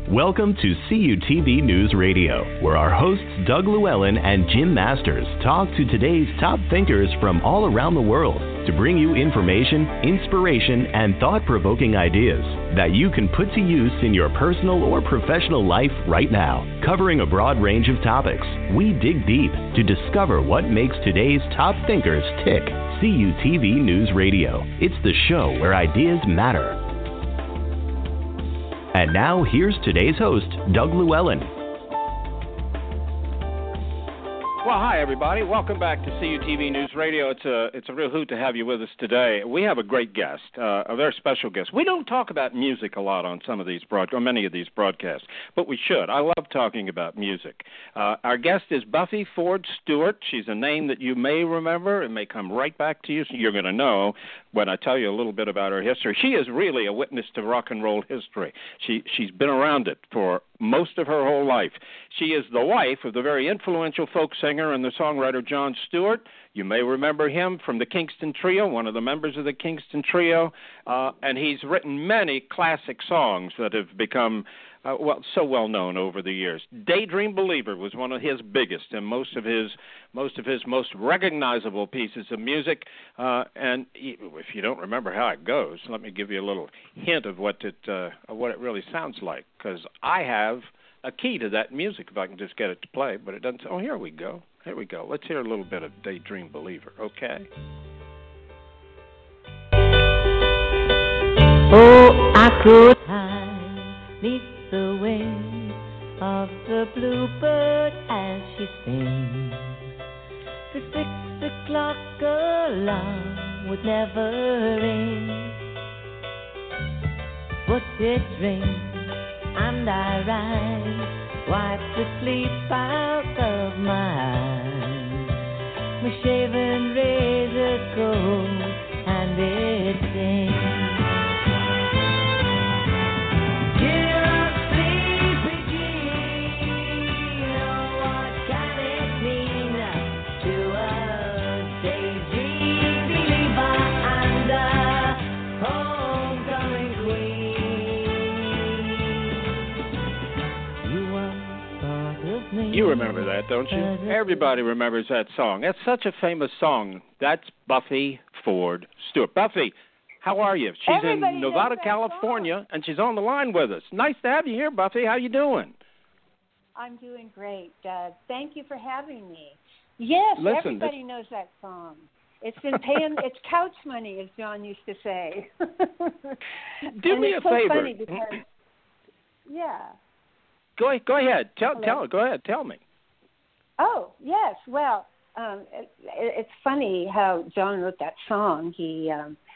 Welcome to CUTV News Radio, where our hosts Doug Llewellyn and Jim Masters talk to today's top thinkers from all around the world to bring you information, inspiration, and thought-provoking ideas that you can put to use in your personal or professional life right now. Covering a broad range of topics, we dig deep to discover what makes today's top thinkers tick. CUTV News Radio. It's the show where ideas matter. And now, here's today's host, Doug Llewellyn. Well, hi, everybody. Welcome back to CUTV News Radio. It's a real hoot to have you with us today. We have a great guest, a very special guest. We don't talk about music a lot on some of these many of these broadcasts, but we should. I love talking about music. Our guest is Buffy Ford Stewart. She's a name that you may remember. It may come right back to you. So you're going to know when I tell you a little bit about her history. She is really a witness to rock and roll history. She's been around it for most of her whole life. She is the wife of the very influential folk singer and the songwriter Jon Stewart. You may remember him from the Kingston Trio, one of the members of the Kingston Trio, and he's written many classic songs that have become so well known over the years. Daydream Believer was one of his biggest and most of his most recognizable pieces of music. And if you don't remember how it goes, let me give you a little hint of what it really sounds like, because I have a key to that music if I can just get it to play, but it doesn't. Oh, here we go. Let's hear a little bit of Daydream Believer, okay? Oh, I could hide beneath the wings of the bluebird as she sings. The 6 o'clock alarm would never ring, but it rings and I rise, wipe the sleep out of my eyes. My shaven razor goes and it sings. You remember that, don't you? Everybody remembers that song. That's such a famous song. That's Buffy Ford Stewart. Buffy, how are you? She's in Nevada, California, and she's on the line with us. Nice to have you here, Buffy. How you doing? I'm doing great. Thank you for having me. Yes, everybody knows that song. It's been paying it's couch money, as John used to say. Do me a favor. Funny because, yeah. Go ahead. Go ahead. Tell me. Oh, yes. Well, it's funny how John wrote that song. He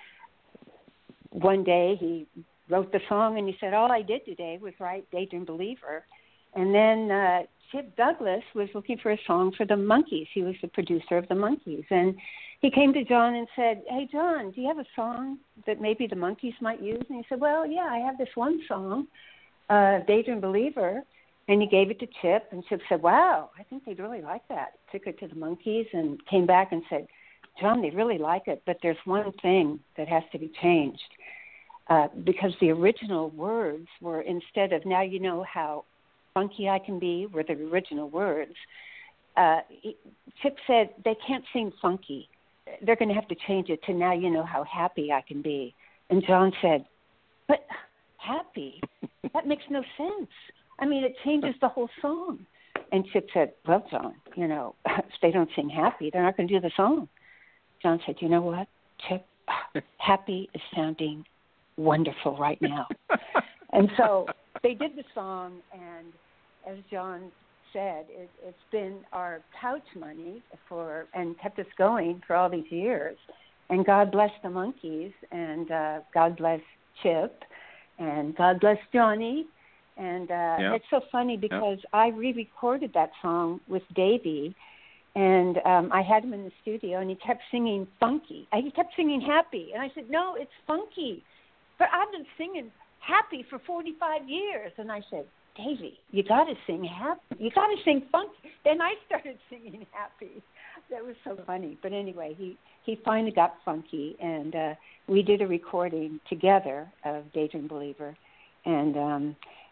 one day he wrote the song and he said, all I did today was write Daydream Believer. And then Chip Douglas was looking for a song for the Monkees. He was the producer of the Monkees. And he came to John and said, hey, John, do you have a song that maybe the Monkees might use? And he said, well, yeah, I have this one song, Daydream Believer. And he gave it to Chip, and Chip said, wow, I think they'd really like that. Took it to the Monkees and came back and said, John, they really like it, but there's one thing that has to be changed. Because the original words were, instead of now you know how funky I can be, were the original words. Chip said they can't sing funky. They're going to have to change it to now you know how happy I can be. And John said, but happy? That makes no sense. I mean, it changes the whole song. And Chip said, well, John, if they don't sing happy, they're not going to do the song. John said, you know what, Chip, happy is sounding wonderful right now. And so they did the song, and as John said, it's been our couch money and kept us going for all these years. And God bless the Monkees, and God bless Chip, and God bless Johnny. And It's so funny because I re-recorded that song with Davey, and I had him in the studio, and he kept singing funky. He kept singing happy. And I said, no, it's funky. But I've been singing happy for 45 years. And I said, Davey, you got to sing happy. You got to sing funky. Then I started singing happy. That was so funny. But anyway, he finally got funky, and we did a recording together of Daydream Believer. And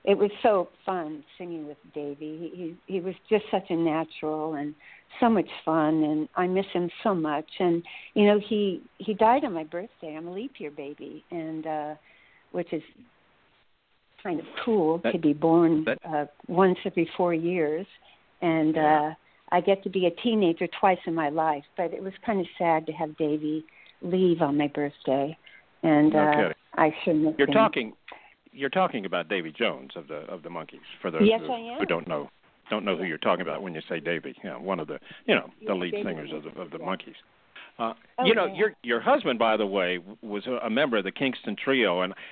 it was so fun singing with Davy. He was just such a natural and so much fun, and I miss him so much. And you know, he died on my birthday. I'm a leap year baby, and which is kind of cool to be born once every 4 years, and I get to be a teenager twice in my life. But it was kind of sad to have Davy leave on my birthday, and I sure miss him. You're talking about Davy Jones of the Monkees. For those who don't know who you're talking about when you say Davy, one of the the lead singers of the Monkees. Your husband, by the way, was a member of the Kingston Trio, and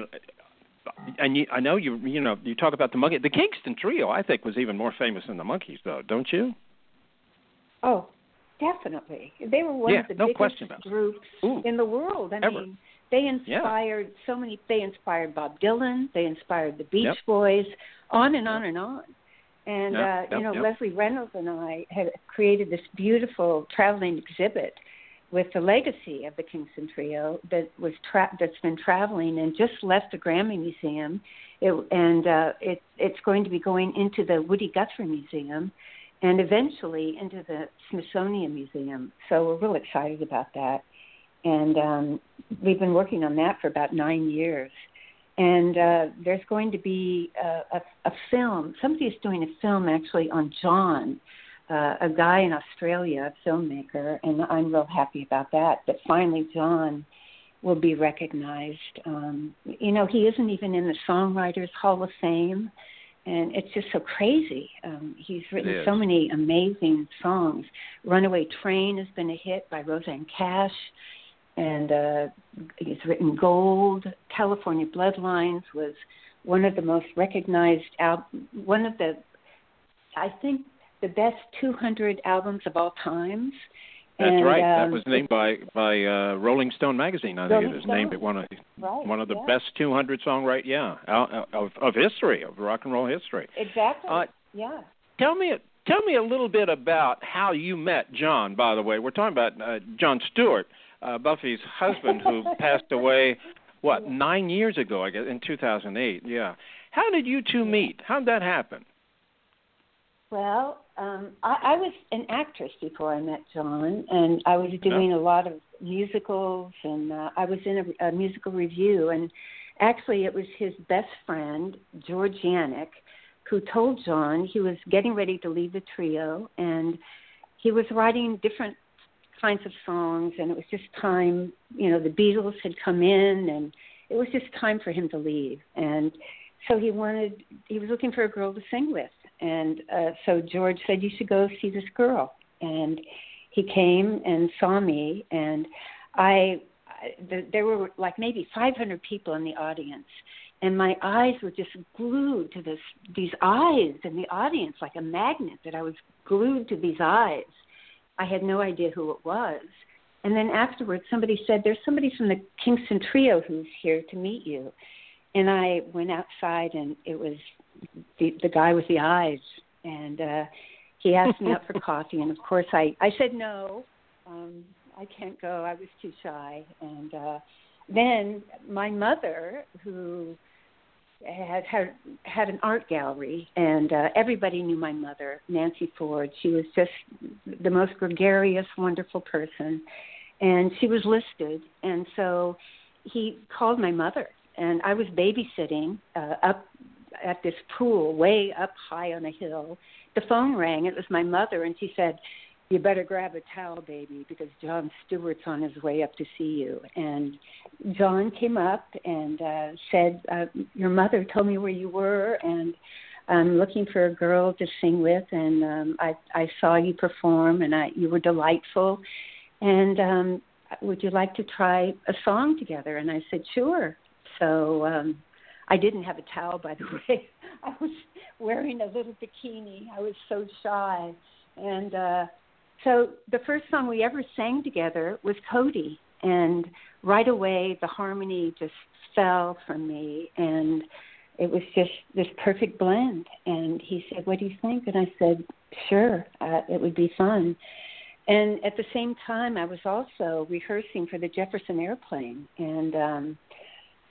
I know you talk about the Monkees. The Kingston Trio, I think, was even more famous than the Monkees, though, don't you? Oh, definitely. They were one of the biggest groups in the world. I mean, they inspired so many. They inspired Bob Dylan. They inspired the Beach Boys. On and on and on. And Leslie Reynolds and I had created this beautiful traveling exhibit with the legacy of the Kingston Trio that's been traveling and just left the Grammy Museum. It's going to be going into the Woody Guthrie Museum and eventually into the Smithsonian Museum. So we're real excited about that. And we've been working on that for about 9 years. And there's going to be a film. Somebody is doing a film actually on John, a guy in Australia, a filmmaker, and I'm real happy about that finally John will be recognized. He isn't even in the Songwriters Hall of Fame, and it's just so crazy. He's written so many amazing songs. Runaway Train has been a hit by Roseanne Cash, and he's written Gold. California Bloodlines was one of the most recognized I think the best 200 albums of all times. That's right. That was named by Rolling Stone magazine. I think it was named one of the best 200 songwriters, of history, of rock and roll history. Exactly. Tell me a little bit about how you met John. By the way, we're talking about Jon Stewart, Buffy's husband, who passed away 9 years ago, I guess, in 2008. Yeah. How did you two meet? How did that happen? Well, I was an actress before I met John, and I was doing a lot of musicals, and I was in a musical review, and actually it was his best friend, George Yannick, who told John he was getting ready to leave the trio, and he was writing different kinds of songs, and it was just time, the Beatles had come in, and it was just time for him to leave, and so he was looking for a girl to sing with. And so George said, you should go see this girl. And he came and saw me, and there were like maybe 500 people in the audience, and my eyes were just glued to these eyes in the audience, like a magnet, that I was glued to these eyes. I had no idea who it was. And then afterwards, somebody said, there's somebody from the Kingston Trio who's here to meet you. And I went outside, and it was the guy with the eyes, and he asked me out for coffee, and of course I said no, I can't go, I was too shy. And then my mother, who had an art gallery, and everybody knew my mother, Nancy Ford. She was just the most gregarious, wonderful person, and she was listed, and so he called my mother, and I was babysitting up at this pool way up high on a hill. The phone rang. It was my mother, and she said, you better grab a towel, baby, because Jon Stewart's on his way up to see you. And John came up and said, your mother told me where you were, and I'm looking for a girl to sing with, and I saw you perform, and you were delightful, and would you like to try a song together? And I said, sure. So I didn't have a towel, by the way. I was wearing a little bikini. I was so shy. And so the first song we ever sang together was Cody. And right away, the harmony just fell from me. And it was just this perfect blend. And he said, what do you think? And I said, sure, it would be fun. And at the same time, I was also rehearsing for the Jefferson Airplane. And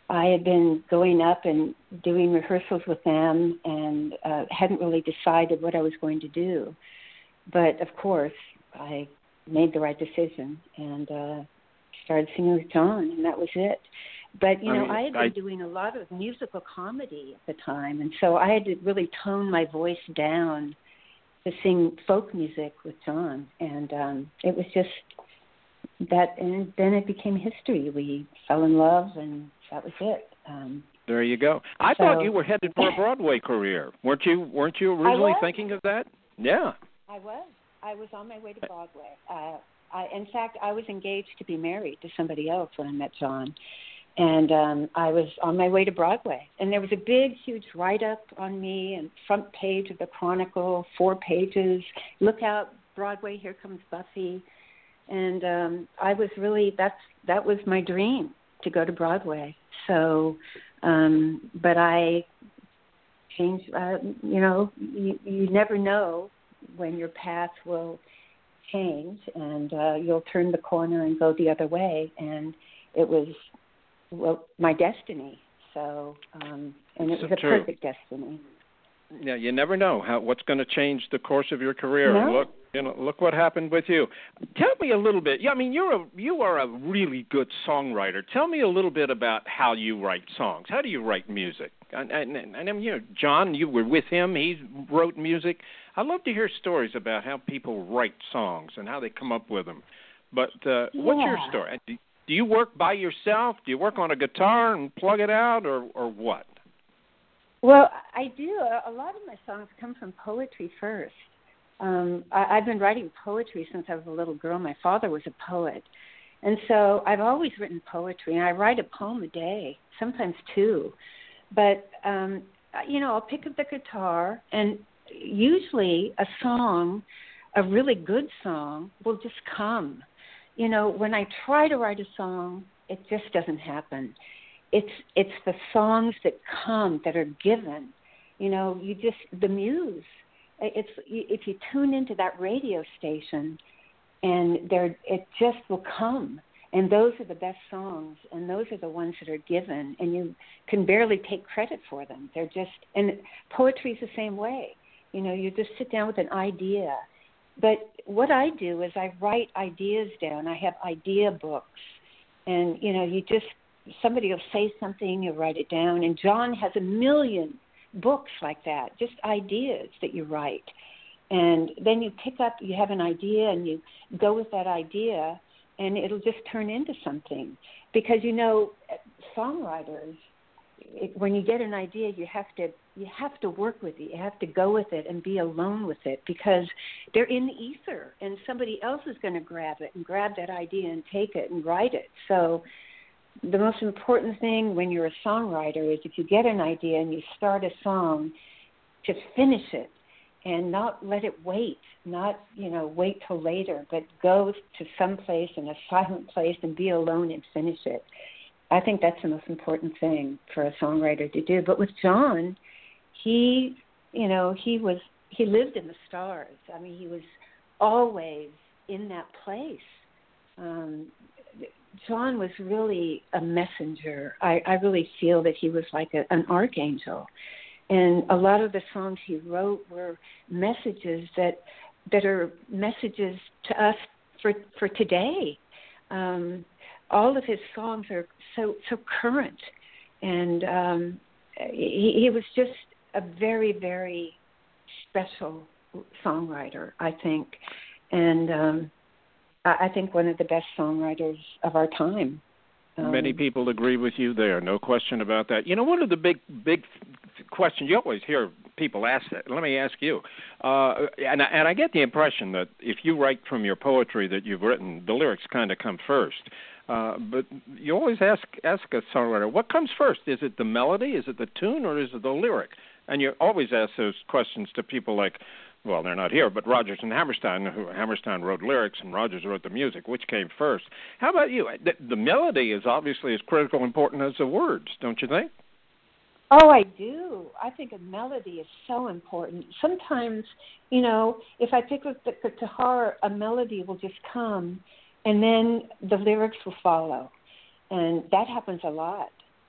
I had been going up and doing rehearsals with them and hadn't really decided what I was going to do. But, of course, I made the right decision and started singing with John, and that was it. But, I had been doing a lot of musical comedy at the time, and so I had to really tone my voice down to sing folk music with John. And it was just that, and then it became history. We fell in love, and that was it. There you go. I thought you were headed for a Broadway career. Weren't you originally thinking of that? Yeah. I was on my way to Broadway. In fact, I was engaged to be married to somebody else when I met John. And I was on my way to Broadway. And there was a big, huge write-up on me and front page of the Chronicle, 4 pages. Look out, Broadway, here comes Buffy. And I was really, that was my dream, to go to Broadway. So, but I changed, you never know when your path will change and you'll turn the corner and go the other way. And it was, my destiny. So, and it was a perfect destiny. Yeah, you never know what's going to change the course of your career. No. And look what happened with you. Tell me a little bit. Yeah, I mean, you are a really good songwriter. Tell me a little bit about how you write songs. How do you write music? And John, you were with him. He wrote music. I'd love to hear stories about how people write songs and how they come up with them. But what's your story? Do you work by yourself? Do you work on a guitar and plug it out, or what? Well, I do. A lot of my songs come from poetry first. I've been writing poetry since I was a little girl. My father was a poet. And so I've always written poetry, and I write a poem a day, sometimes 2. But, I'll pick up the guitar, and usually a song, a really good song, will just come. When I try to write a song, it just doesn't happen. It's the songs that come, that are given. The muse. If you tune into that radio station, and it just will come. And those are the best songs, and those are the ones that are given, and you can barely take credit for them. They're just, and poetry is the same way. You just sit down with an idea. But what I do is I write ideas down. I have idea books. And, somebody will say something, you write it down. And John has 1 million books like that, just ideas that you write. And then you have an idea, and you go with that idea, and it'll just turn into something. Because, songwriters, when you get an idea, you have to work with it. You have to go with it and be alone with it, because they're in the ether, and somebody else is going to grab it and grab that idea and take it and write it. So the most important thing when you're a songwriter is if you get an idea and you start a song, to finish it and not let it wait, not, wait till later, but go to some place in a silent place and be alone and finish it. I think that's the most important thing for a songwriter to do. But with John, he lived in the stars. I mean, he was always in that place. John was really a messenger. I really feel that he was like an archangel. And a lot of the songs he wrote were messages that are messages to us for today. All of his songs are so current. And he was just a very, very special songwriter, I think. And I think one of the best songwriters of our time. Many people agree with you there, no question about that. One of the big questions you always hear people ask that. Let me ask you, and I get the impression that if you write from your poetry that you've written, the lyrics kind of come first. But you always ask a songwriter, what comes first? Is it the melody, is it the tune, or is it the lyric? And you always ask those questions to people like, well, they're not here, but Rodgers and Hammerstein, Hammerstein wrote lyrics and Rodgers wrote the music. Which came first? How about you? The melody is obviously as critical and important as the words, don't you think? Oh, I do. I think a melody is so important. Sometimes, if I pick up the guitar, a melody will just come, and then the lyrics will follow. And that happens a lot.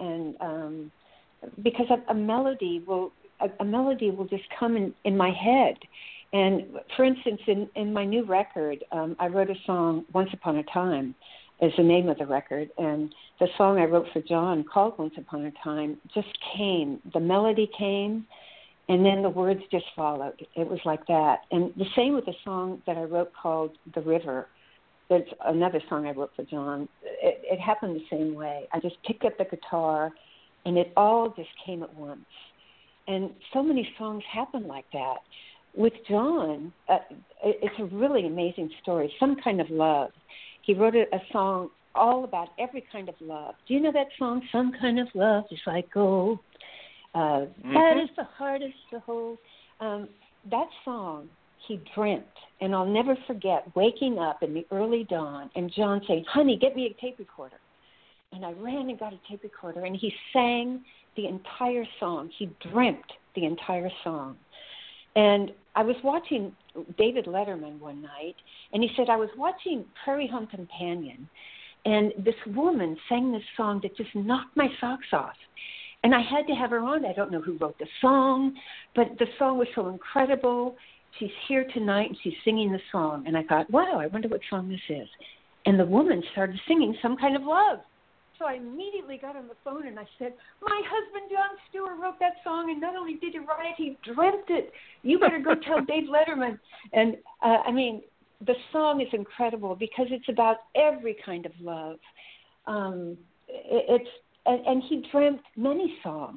and because a melody will just come in my head. And for instance, in my new record, I wrote a song, Once Upon a Time is the name of the record, and the song I wrote for John called Once Upon a Time just came. The melody came, and then the words just followed. It was like that. And the same with the song that I wrote called The River. There's another song I wrote for John. It happened the same way. I just picked up the guitar, and it all just came at once. And so many songs happen like that. With John, it's a really amazing story, Some Kind of Love. He wrote a song all about every kind of love. Do you know that song, Some Kind of Love is Like Gold? That is the hardest to hold. That song he dreamt, and I'll never forget waking up in the early dawn and John saying, honey, get me a tape recorder. And I ran and got a tape recorder, and he sang the entire song. He dreamt the entire song. And I was watching David Letterman one night, and he said, I was watching Prairie Home Companion, and this woman sang this song that just knocked my socks off. And I had to have her on. I don't know who wrote the song, but the song was so incredible. She's here tonight, and she's singing the song. And I thought, wow, I wonder what song this is. And the woman started singing Some Kind of Love. So I immediately got on the phone and I said, my husband, Jon Stewart, wrote that song, and not only did he write it, he dreamt it. You better go tell Dave Letterman. And, the song is incredible because it's about every kind of love. And he dreamt many songs.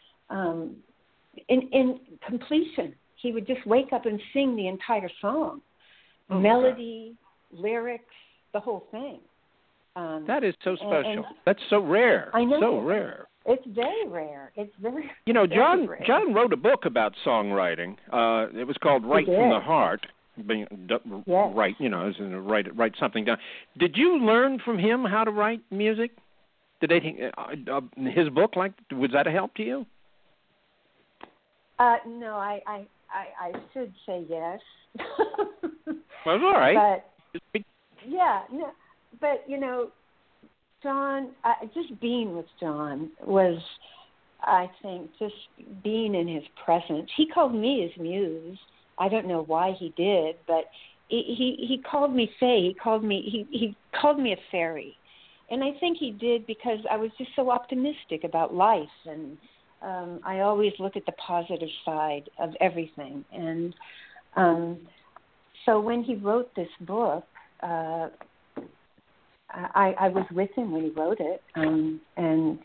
In completion, he would just wake up and sing the entire song. Melody, lyrics, the whole thing. That is so special. That's so rare. I know. So rare. It's very rare. It's very. You know, John rare. John wrote a book about songwriting. It was called Write from the Heart. Yes. Write, as in write something down. Did you learn from him how to write music? Did his book was that a help to you? No, I should say yes. Well, it's all right. But yeah, no. But, John, just being with John was, I think, just being in his presence. He called me his muse. I don't know why he did, but he called me Faye. He called me a fairy. And I think he did because I was just so optimistic about life. And I always look at the positive side of everything. And so when he wrote this book, I was with him when he wrote it, and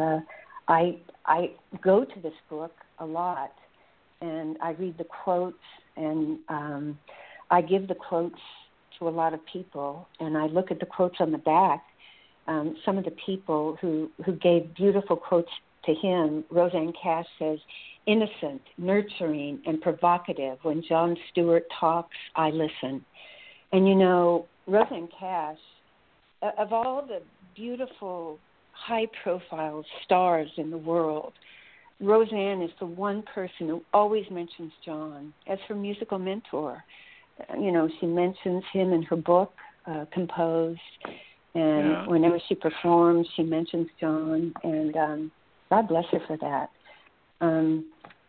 I go to this book a lot, and I read the quotes, and I give the quotes to a lot of people, and I look at the quotes on the back. Some of the people who gave beautiful quotes to him, Roseanne Cash says, innocent, nurturing, and provocative. When Jon Stewart talks, I listen. And Roseanne Cash, of all the beautiful, high-profile stars in the world, Roseanne is the one person who always mentions John as her musical mentor. She mentions him in her book, Composed, and whenever she performs, she mentions John, and God bless her for that. And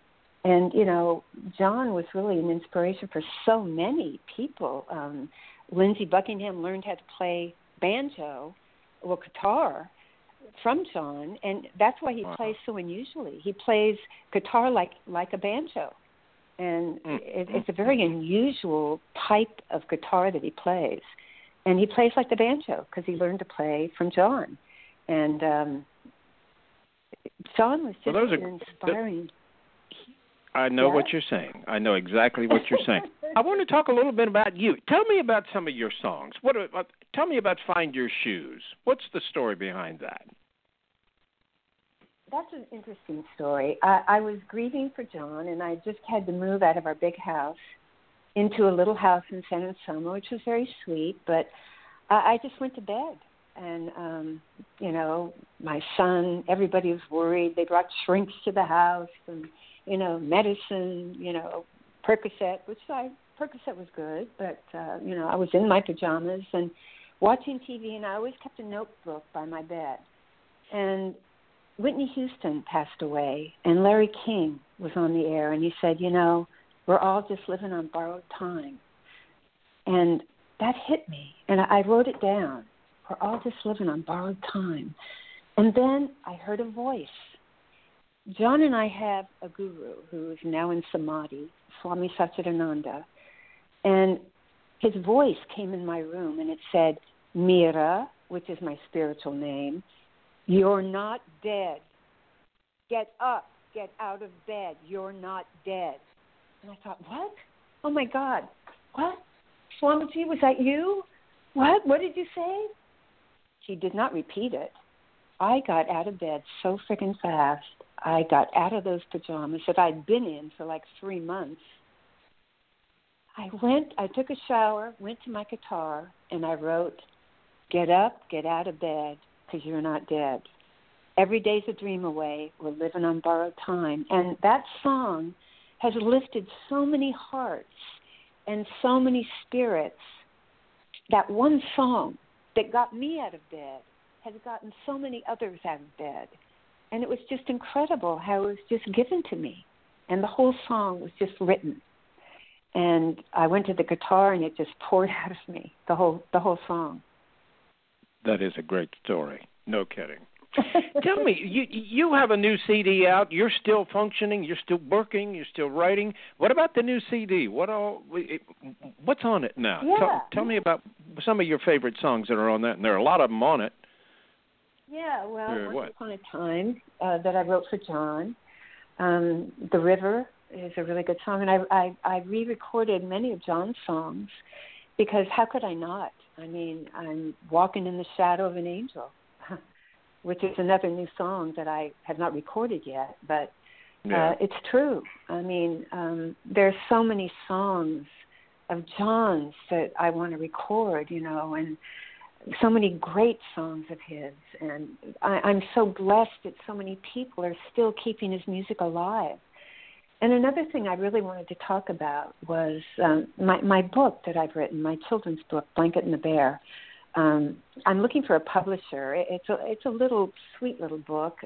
John was really an inspiration for so many people. Lindsey Buckingham learned how to play banjo or guitar from John, and that's why he plays so unusually. He plays guitar like a banjo, and it's a very unusual type of guitar that he plays, and he plays like the banjo because he learned to play from John. And John was just inspiring. I know what you're saying. I know exactly what you're saying. I want to talk a little bit about you. Tell me about some of your songs. Tell me about Find Your Shoes. What's the story behind that? That's an interesting story. I was grieving for John, and I just had to move out of our big house into a little house in San Anselmo, which was very sweet, but I just went to bed. And, my son, everybody was worried. They brought shrinks to the house and, medicine, Percocet, Percocet was good, but, I was in my pajamas and watching TV, and I always kept a notebook by my bed. And Whitney Houston passed away, and Larry King was on the air, and he said, we're all just living on borrowed time. And that hit me, and I wrote it down. We're all just living on borrowed time. And then I heard a voice. John and I have a guru who is now in Samadhi, Swami Satchidananda, and his voice came in my room, and it said, Mira, which is my spiritual name, you're not dead. Get up. Get out of bed. You're not dead. And I thought, what? Oh, my God. What? Swamiji, was that you? What? What did you say? She did not repeat it. I got out of bed so freaking fast. I got out of those pajamas that I'd been in for like 3 months. I took a shower, went to my guitar, and I wrote, get up, get out of bed, because you're not dead. Every day's a dream away. We're living on borrowed time. And that song has lifted so many hearts and so many spirits. That one song that got me out of bed has gotten so many others out of bed. And it was just incredible how it was just given to me. And the whole song was just written. And I went to the guitar, and it just poured out of me, the whole song. That is a great story. No kidding. Tell me, you have a new CD out. You're still functioning. You're still working. You're still writing. What about the new CD? What's on it now? Yeah. Tell me about some of your favorite songs that are on that, and there are a lot of them on it. Yeah, well, Once Upon a Time that I wrote for John. The River is a really good song, and I re-recorded many of John's songs because how could I not? I mean, I'm Walking in the Shadow of an Angel, which is another new song that I have not recorded yet, but it's true. I mean, there's so many songs of John's that I want to record, and so many great songs of his. And I'm so blessed that so many people are still keeping his music alive. And another thing I really wanted to talk about was my book that I've written, my children's book, Blanket and the Bear. I'm looking for a publisher. It's a little sweet little book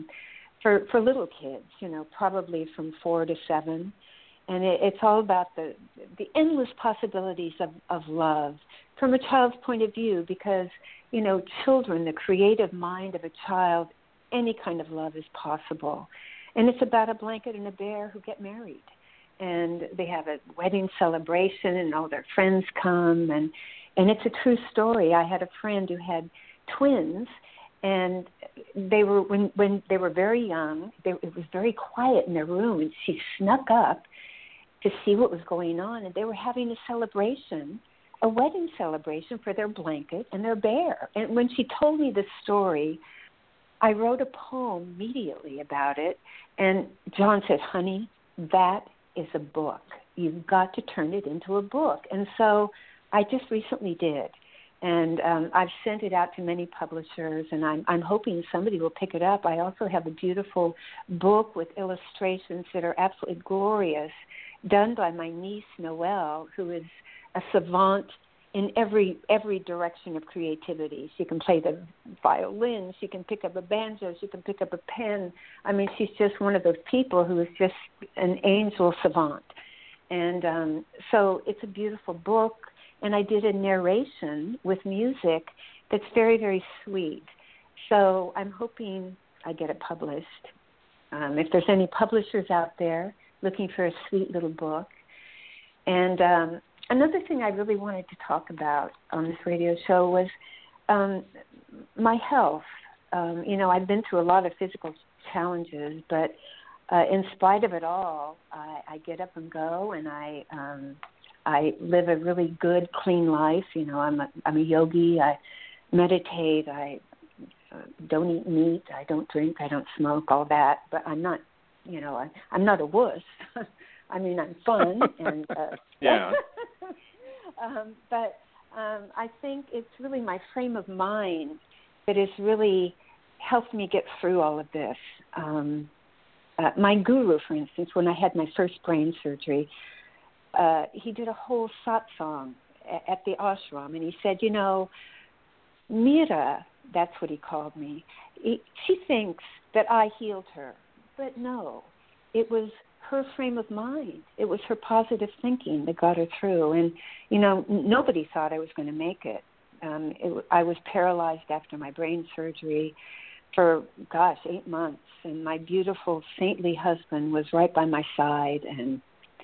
for little kids, probably from 4 to 7, and it's all about the endless possibilities of love from a child's point of view, because children, the creative mind of a child, any kind of love is possible. And it's about a blanket and a bear who get married. And they have a wedding celebration, and all their friends come. And it's a true story. I had a friend who had twins, and they were when they were very young, it was very quiet in their room, and she snuck up to see what was going on. And they were having a celebration, a wedding celebration for their blanket and their bear. And when she told me this story, I wrote a poem immediately about it, and John said, honey, that is a book. You've got to turn it into a book. And so I just recently did, and I've sent it out to many publishers, and I'm hoping somebody will pick it up. I also have a beautiful book with illustrations that are absolutely glorious, done by my niece, Noelle, who is a savant in every direction of creativity. She can play the violin, she can pick up a banjo, she can pick up a pen. I mean, she's just one of those people who is just an angel savant. And so it's a beautiful book, and I did a narration with music that's very, very sweet. So I'm hoping I get it published. If there's any publishers out there looking for a sweet little book. And another thing I really wanted to talk about on this radio show was my health. I've been through a lot of physical challenges, but in spite of it all, I get up and go, and I live a really good, clean life. I'm a yogi. I meditate. I don't eat meat. I don't drink. I don't smoke. All that. But I'm not, I'm not a wuss. I mean, I'm fun and yeah. But I think it's really my frame of mind that has really helped me get through all of this. My guru, for instance, when I had my first brain surgery, he did a whole satsang at the ashram, and he said, Mira, that's what he called me. She thinks that I healed her. But no, it was her frame of mind. It was her positive thinking that got her through. And, nobody thought I was going to make it. I was paralyzed after my brain surgery for, 8 months. And my beautiful, saintly husband was right by my side. And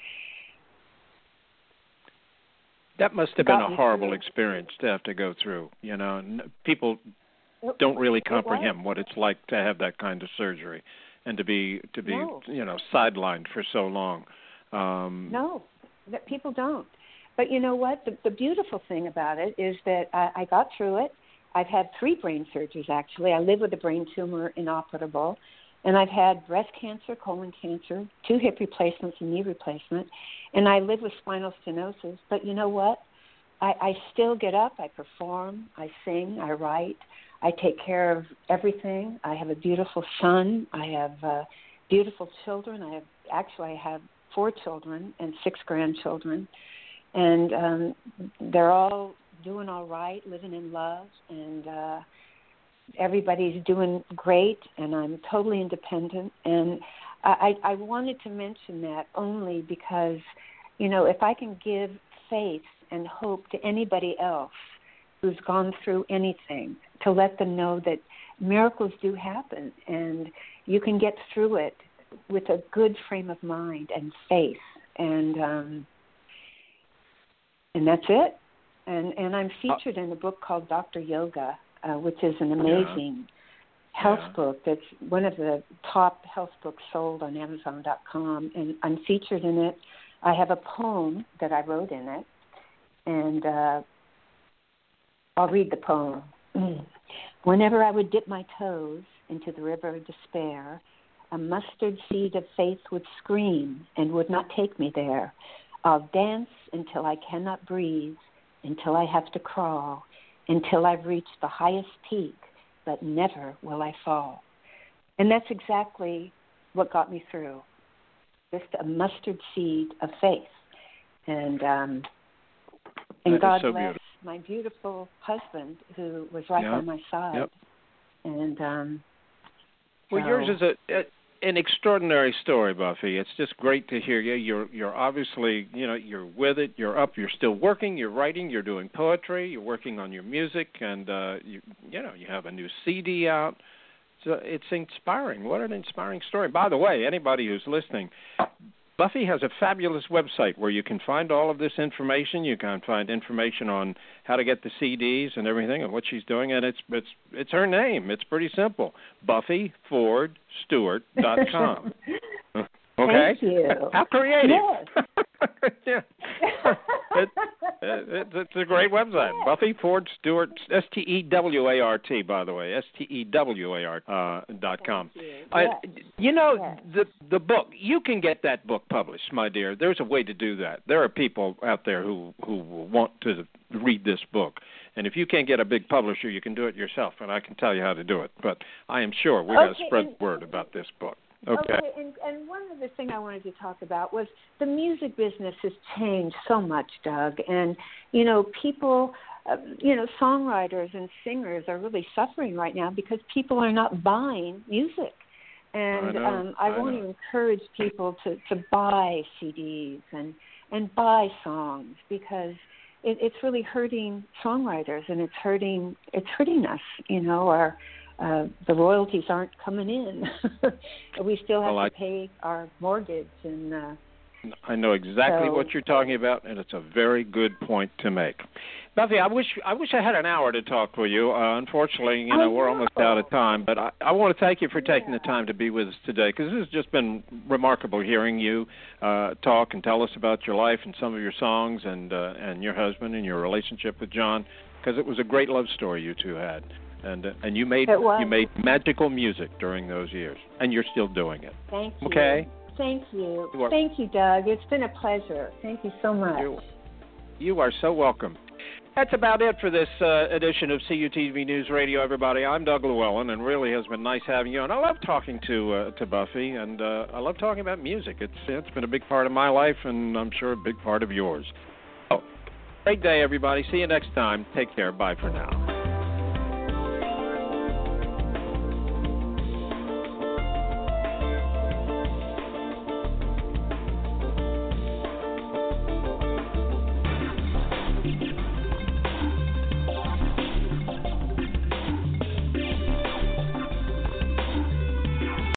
that must have been a horrible experience to have to go through. People don't really comprehend what it's like to have that kind of surgery and to be sidelined for so long. No, that people don't. But you know what? The beautiful thing about it is that I got through it. I've had 3 brain surgeries, actually. I live with a brain tumor inoperable. And I've had breast cancer, colon cancer, 2 hip replacements and knee replacement. And I live with spinal stenosis. But you know what? I still get up. I perform. I sing. I write. I take care of everything. I have a beautiful son. I have beautiful children. I have 4 children and 6 grandchildren. And they're all doing all right, living in love, and everybody's doing great, and I'm totally independent. And I wanted to mention that only because, if I can give faith and hope to anybody else who's gone through anything, to let them know that miracles do happen, and you can get through it with a good frame of mind and faith, and that's it. And I'm featured in a book called Dr. Yoga, which is an amazing health book. That's one of the top health books sold on Amazon.com, and I'm featured in it. I have a poem that I wrote in it, and I'll read the poem. Whenever I would dip my toes into the river of despair, a mustard seed of faith would scream and would not take me there. I'll dance until I cannot breathe, until I have to crawl, until I've reached the highest peak, but never will I fall. And that's exactly what got me through, just a mustard seed of faith. And God so bless beautiful. My beautiful husband who was right by my side. Yep. And yours is an extraordinary story, Buffy. It's just great to hear you. You're obviously, you're with it. You're up. You're still working. You're writing. You're doing poetry. You're working on your music, and you have a new CD out. So it's inspiring. What an inspiring story. By the way, anybody who's listening, Buffy has a fabulous website where you can find all of this information. You can find information on how to get the CDs and everything and what she's doing, and it's her name. It's pretty simple. BuffyFordStewart.com. Okay? Thank you. How creative. Yes. It's a great website. Yes. Buffy Ford Stewart, Stewart, by the way, Stewart.com. The book, you can get that book published, my dear. There's a way to do that. There are people out there who want to read this book. And if you can't get a big publisher, you can do it yourself, and I can tell you how to do it. But I am sure we've got to spread the word about this book. Okay. And one other thing I wanted to talk about was the music business has changed so much, Doug. And, people, songwriters and singers are really suffering right now because people are not buying music. And I want to encourage people to buy CDs and buy songs because it's really hurting songwriters and it's hurting us, the royalties aren't coming in. We still have to pay our mortgage. And I know exactly what you're talking about, and it's a very good point to make. Buffy, I wish I had an hour to talk with you. Unfortunately, we're almost out of time. But I want to thank you for taking the time to be with us today, because this has just been remarkable hearing you talk and tell us about your life and some of your songs and your husband and your relationship with John, because it was a great love story you two had. And you made magical music during those years, and you're still doing it. Thank you. Okay? Thank you. Thank you, Doug. It's been a pleasure. Thank you so much. You are so welcome. That's about it for this edition of CUTV News Radio, everybody. I'm Doug Llewellyn, and really has been nice having you. And I love talking to Buffy, and I love talking about music. It's been a big part of my life, and I'm sure a big part of yours. So, great day, everybody. See you next time. Take care. Bye for now.